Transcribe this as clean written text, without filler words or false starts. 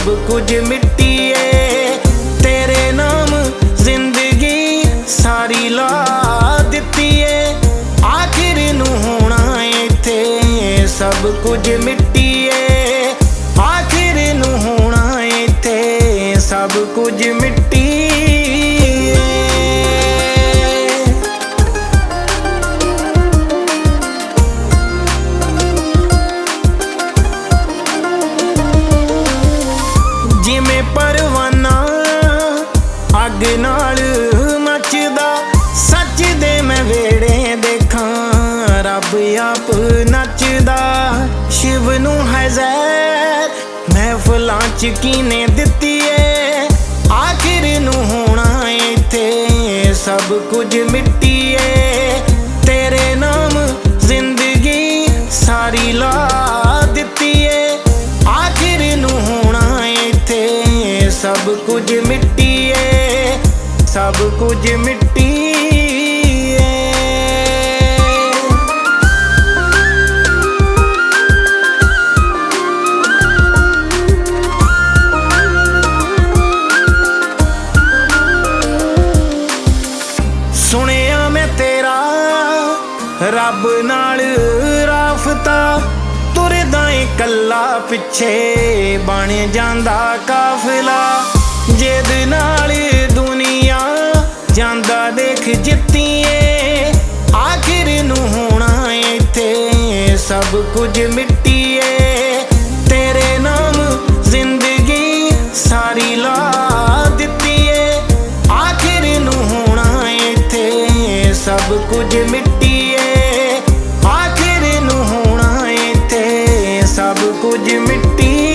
सब कुछ मिट्टी है। तेरे नाम जिंदगी सारी ला दिती है, आखिर नू होना इत्थे सब कुछ मिट्टी है, आखिर नू होना इत्थे सब कुछ मिट्टी है। जिमें परवाना अग नाल मचदा, सच दे मैं वेड़े देखा रब आप नचदा। शिव नू है जहर महफिलां च कीने दित्ती है, आखिर नू होना इत्थे सब कुछ मिट्टी है। तेरे नाम जिंदगी सारी ला दित्ती है, आखिर नू होना इत्थे सब कुछ मिट्टी है, सब कुछ मिट्टी है। सुनिया मैं तेरा रब नाल राफता, तुरदा कल्ला पिछे बन जांदा काफिला। जिद नाल दुनिया जांदा देख जित्तिए, आखिर नू होना इत्थे सब कुछ मिट्टी है। तेरे नाम जिंदगी सारी ला दित्ती है, आखिर नू होना इत्थे सब कुछ मिट्टी है, आखिर नू होना इत्थे सब कुछ मिट्टी।